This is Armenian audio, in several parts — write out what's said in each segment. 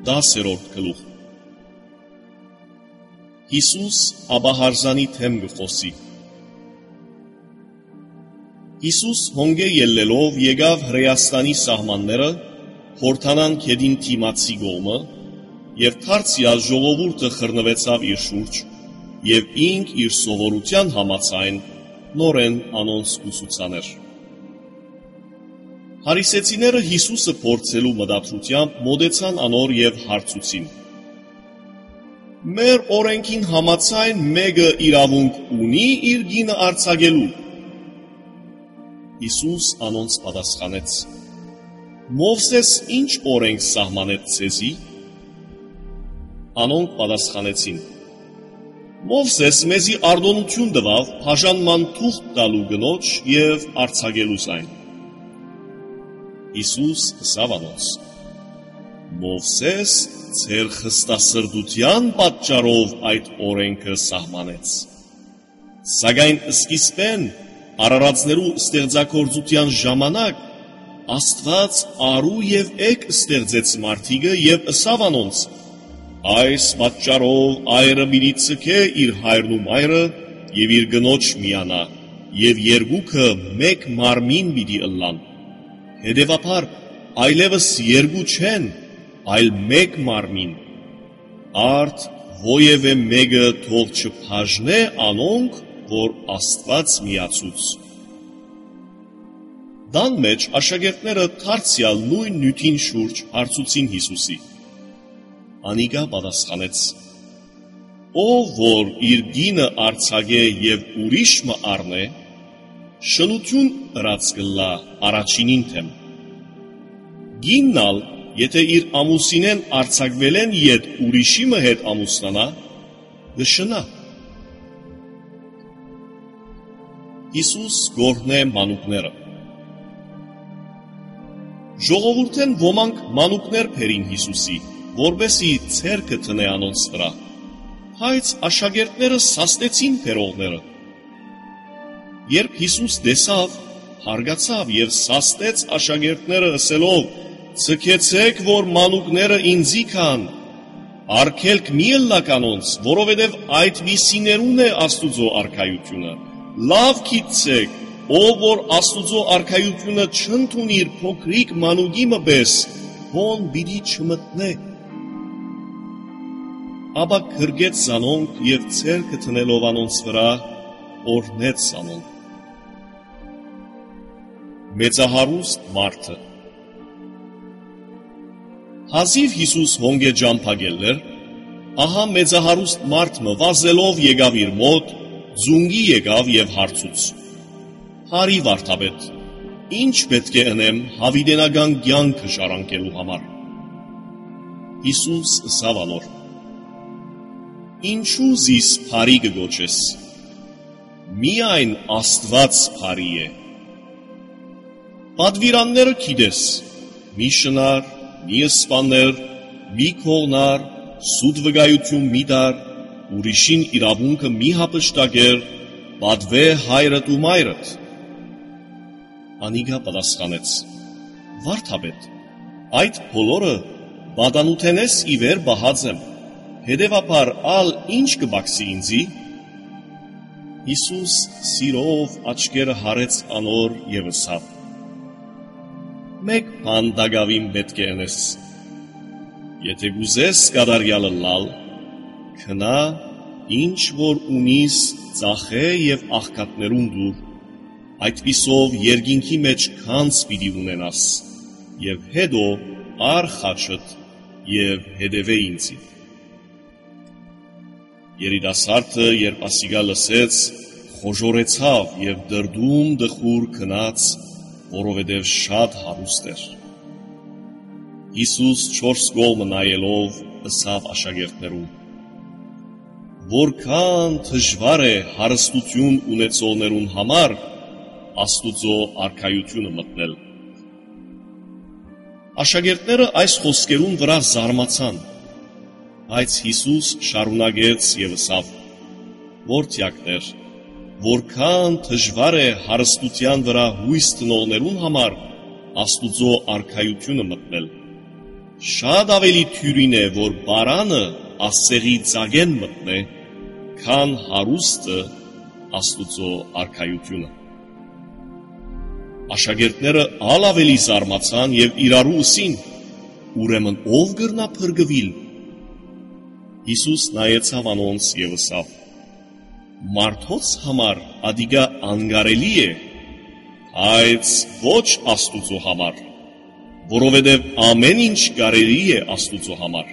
10-րդ գլուխ Հիսուս աբահարզանի թեմ գխոսի Հիսուս հոնգե ելլելով եկավ Հրեաստանի սահմանները, Հորդանան քեդին թիմացի գոմը, և թարցյալ ժողովուրդը խռնվեցավ իր շուրջ, և ինք իր սովորության համաձայն նորեն անոնց ուսուցաներ։ Հարիսեցիները Հիսուսը փորձելու մտադրությամբ մոտեցան անոր և հարցուցին. Մեր օրենքին համաձայն մեկը իրավունք ունի իր գինը արձակելու։ Հիսուս անոնց պատասխանեց. Մովսես ինչ օրենք սահմանեց ցեզի։ Անոնք պատասխանեցին. Մովսես մեզի արտոնություն տվավ բաժանման թուղթ տալու գնոջ և արձակելուս այն։ Հիսուս ըսավ անոնց. Մովսես ձեր խստասրտության պատճառով այդ օրենքը սահմանեց։ Սակայն սկիզբեն արարածներու ստեղծագործության ժամանակ Աստված արու և էգ ստեղծեց մարդիկը և ըսավ անոնց. Այս պատճառով այրը պիտի ձգե իր հայրն ու մայրը և իր գնոջ միանա, և երկուքը մեկ մարմին պիտի ըլլան։ Հետևաբար այլևս երկու չեն, այլ մեկ մարմին։ Արդ ովևէ մեկը թող չբաժնե անոնք, որ Աստված միացուց։ Տան մեջ աշակերտները դարձյալ նույն նյութին շուրջ հարցուցին Հիսուսի։ Անիկա պատասխանեց. Ով որ իր գինը արձակե և ուրիշը առնե, շնություն ըրած կլա առաջինին թեմ։ Գիննալ, եթե իր ամուսինեն արձակվել են ետ ուրիշիմը հետ ամուսնանա, կշնա։ Հիսուս գորհնե մանուկները Ժողովուրդեն ոմանք մանուկներ բերին Հիսուսի, որպեսզի ձեռքը դնե անոնց վրա, բայց աշակերտները սաստեցին բերողները։ Երբ Հիսուս տեսավ, հարգացավ և սաստեց աշակերտները ըսելով. Ձգեցեք, որ մանուկները ինձի գան, արգելք մի ըլլաք անոնց, որովհետև այդպիսիներուն է Աստուծո արքայությունը։ Լավ գիտեք, ով որ Աստուծո արքայությունը չընդունիր փոքրիկ մանուկի մպես, հոն պիտի չմտնե։ Ապա գրգեց զանոնք և ձեռքը դնելով անոնց վրա, օրհնեց զանոնք։ Մեծահարուստ մարդը Հազիվ Հիսուս հոնգե ջամփագելներ, ահա մեծահարուստ մարդը վազելով եկավ իր մոտ, ձունգի եկավ և հարցուց. Հարի վարդապետ, ինչ պետք է ընեմ հավիտենական կյանքը ժառանգելու համար։ Հիսուս ըսավ անոր. Ինչու զիս բարի կգոչես, միայն Աստված բարի է։ Պատվիրանները գիտես, մի շնար, մի սպաներ, մի քողնար, սուտ վկայություն մի տար, ուրիշին իրավունքը մի հափշտակեր, պատվե հայրդ ու մայրդ։ Անիկա պատասխանեց. Վարդապետ, այդ բոլորը պատանութենես ի վեր բահած եմ, հետևաբար ալ ինչ կբաքսի ինձի։ Հիսուս սիրով աչքերը հարեց անոր և ըսավ. Մեկ բան դակավին պետք է ընես. Եթե գուզես կատարյալը լալ, քնա, ինչ որ ունիս ծախե և աղքատներուն դուր, այդպիսով երկինքի մեջ քանձ պիտի ունենաս, և հետո առ խաչդ և հետևե ինձի։ Երիտասարդը, երբ ասիկա լսեց, խոժորեցավ և դրդում դխուր քնաց, որովհետև շատ հարուստ էր։ Հիսուս չորս կողմը նայելով ըսավ աշակերտներուն. Որքան դժվար է հարստություն ունեցողներուն համար Աստուծո արքայությունը մտնել։ Աշակերտները այս խոսքերուն վրա զարմացան, բայց Հիսուս շարունակեց և ըսավ. Որդյակներ, որքան դժվար է հարստության վրա հույս տնողներուն համար Աստուծո արքայությունը մտնել։ Շատ ավելի թյուրին է, որ բարանը Աստծեղի ծագեն մտնե, քան հարուստը Աստուծո արքայությունը։ Աշակերտները ալ ավելի զարմացան եւ իրարու ըսին. ուրեմն ով գրնա փրկվել։ Հիսուս նայեցավ անոնց եւ ըսավ. մարդոց համար ադիգա անգարելի է, բայց ոչ Աստուծո համար, որովհետև ամեն ինչ կարելի է Աստուծո համար։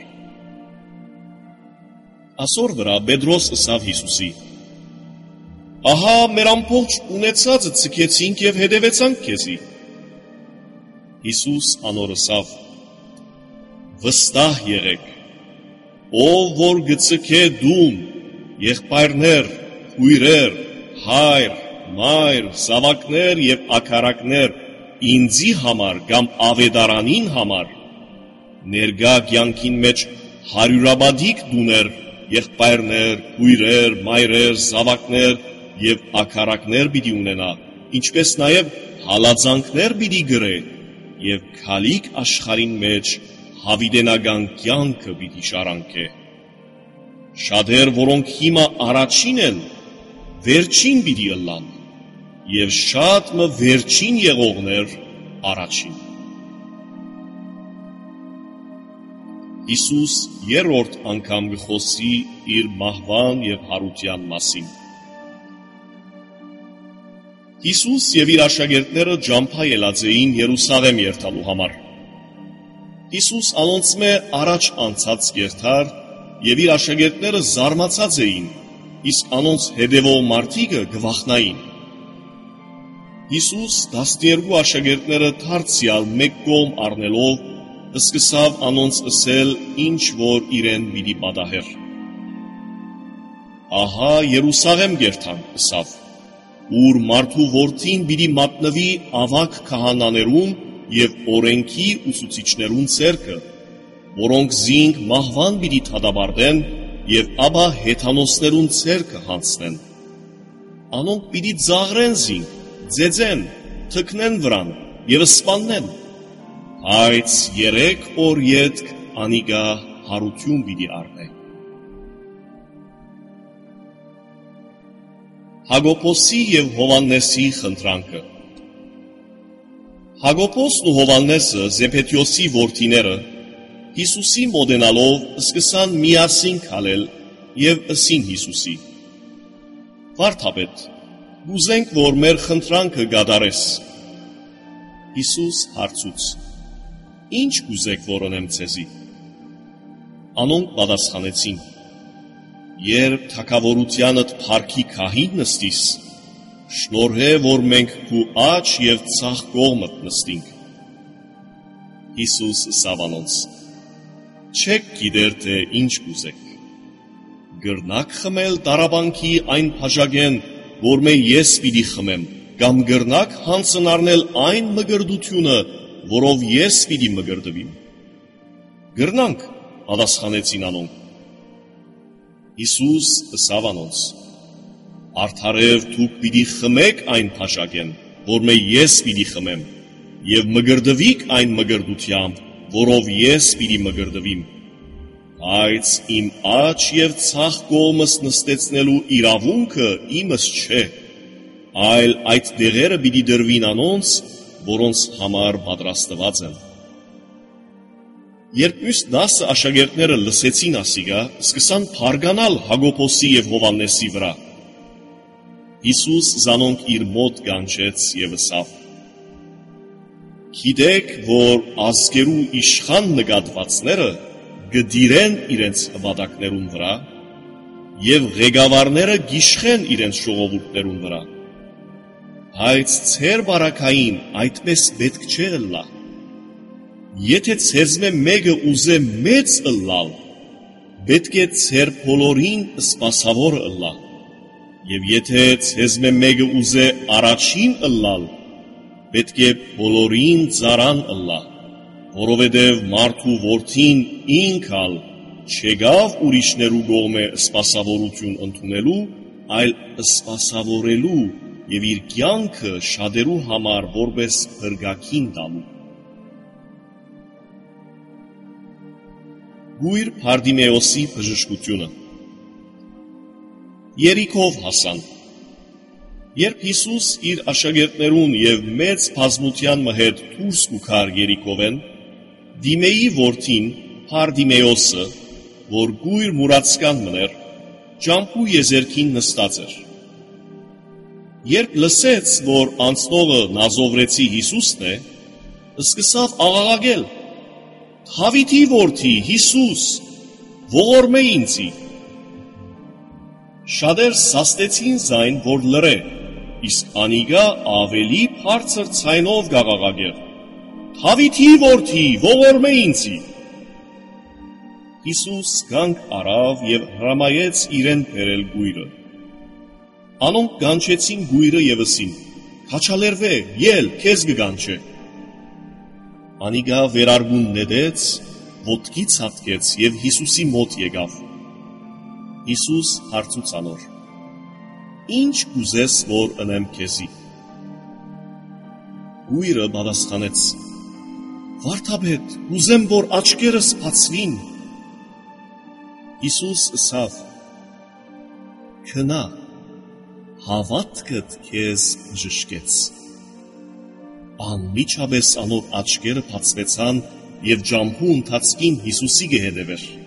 Ասոր վրա Պետրոս ըսավ Հիսուսի. ահա մեր ամբողջ ունեցածը ցկեցինք եւ հետևեցանք քեզի։ Հիսուս անոր ըսավ. վստահ եղեք, ով որ գցկե դուն, եղբայրներ, քույրեր, հայր, մայր, զավակներ եւ աքարակներ ինձի համար կամ ավետարանին համար, ներգա կյանքին մեջ հարյուրաբադիկ դուներ, եղբայրներ, քույրեր, մայրեր, զավակներ եւ աքարակներ պիտի ունենա, ինչպես նաեւ հալածանքներ պիտի գրե եւ քալիք աշխարհին մեջ հավիտենական կյանքը պիտի շարանկե։ Շատեր, որոնք հիմա առաջին են, վերջին պիտի ըլլան, եւ շատ մը վերջին եղողներ առաջին։ Հիսուս երրորդ անգամ գխոսի իր մահվան եւ հարության մասին։ Հիսուս եւ իր աշակերտները ջամփա ելած էին Երուսաղեմ երթալու համար։ Հիսուս անոնցմե առաջ անցած երթար եւ իր աշակերտները զարմացած էին, իսկ անոնց հետևող մարդիկը գվախնային։ Հիսուս 12 աշակերտները դարձյալ մեկ կողմ առնելով սկսավ անոնց ըսել ինչ որ իրեն պիտի պատահեր։ Ահա Երուսաղեմ գերթան ըսավ, ուր մարդու որդին պիտի մատնվի ավագ քահանաներուն եւ օրենքի ուսուցիչներուն ցերկը, որոնք զինք մահվան պիտի թադաբարդեն եւ ապա հեթանոսներուն ցերկը հանցնեն։ Անոնք պիտի ծաղրեն զինք, ձեծեն, թքնեն վրան եւ սպաննեն, բայց 3 օր ետք անիգա հարություն պիտի առնե։ Հակոբոսի եւ Հովաննեսի խնդրանքը։ Հակոբոսն ու Հովաննեսը, Զեբեդեոսի որդիները, Հիսուսի մոտենալով սկսան միասին քալել եւ ըսին Հիսուսի. Վարդապետ, ուզենք որ մեր խնդրանքը գադարես։ Հիսուս հարցուց. Ինչ կուզեք որ անեմ ցեզի։ Անոնք պատասխանեցին. Երբ թագավորությանդ փառքի քահին նստիս, շնորհե որ մենք քու աջ եւ ցախ կողմդ նստինք։ Հիսուս ըսավ անոնց. չեք գիտեր թե ինչ կուզեք։ Գրնաք խմել տարաբանքի այն փաժագեն, որ մե ես պիտի խմեմ, կամ գրնաք հանցն առնել այն մգրդությունը, որով ես պիտի մգրդվիմ։ Գրնանք, պատասխանեցին անոնք։ Հիսուս ըսավ անոնց. արդարև դուք պիտի խմեք այն փաշակեն, որ մե ես պիտի խմեմ, եւ մգրդվիք այն մգրդությամբ, որով ես պիտի մգրդվիմ, բայց իմ աջ եւ ցախ կողմս նստեցնելու իրավունքը իմս չէ, այլ այդ դեղերը պիտի դրվին անոնց, որոնց համար պատրաստված են։ Երբ մյուս 10 աշակերտները լսեցին ասիգա, սկսան փարգանալ Հակոբոսի եւ Հովաննեսի վրա։ Հիսուս զանոնք իր մոտ կանչեց եւ ըսավ. Գիտեք, որ ազգերու իշխան նկատվածները գդիրեն իրենց հպատակներուն վրա եւ ղեկավարները գիշխեն իրենց ժողովուրդներուն վրա։ Բայց ցեր բարակային այդպես պետք չէ ըլլա։ Եթե ցեզմե մեկը ուզե մեծ ըլլալ, պետք է ցեր բոլորին սպասավոր ըլլա։ Եվ եթե ցեզմե մեկը ուզե առաջին ըլլալ, պետք է բոլորին ծարան ըլլա, որովհետև մարդու որդին ինքալ չեկավ ուրիշներու կողմէ սպասավորություն ընդունելու, այլ սպասավորելու եւ իր կյանքը շատերու համար որպես փրկագին տալու։ գույր Փարդիմեոսի բժշկությունը։ Երիքով հասան։ Երբ Հիսուս իր աշակերտներուն եւ մեծ բազմության հետ դուրս գար Երիքովեն, Դիմեի որդին Փարդիմեոսը, որ գույր մուրացկան մներ, ճամփու եզերքին նստած էր։ Երբ լսեց, որ անցնողը Նազովրեցի Հիսուսն է, սկսավ աղաղակել. «Դավիթի որդի Հիսուս, ողորմե ինձի»։ Շատեր սաստեցին զայն, որ լռե, իսկ անիգա ավելի բարձր ձայնով գաղաղակեր. «Դավիթի որդի, ողորմե ինձի»։ Հիսուս կանգ առավ եւ հրամայեց իրեն բերել գույրը։ Անոնք կանչեցին գույրը եւ ըսին. «Քաչալերվե, ել, քեզ կկանչե»։ Անիգա վերարգուն նետեց, ոտքի ցատկեց եւ Հիսուսի մոտ եկավ։ Հիսուս հարցուց անոր. «Ինչ կուզես, որ ընեմ քեզի»։ Գույրը պատասխանեց. «Վարդապետ, կուզեմ, որ աչքերս բացվին»։ Հիսուս ըսավ. «Քնա, հավատքդ քեզ բժշկեց»։ Անմիջապես անոր աչքերը բացվեցան եւ ճամփու ընթացքին Հիսուսի կհետևեր։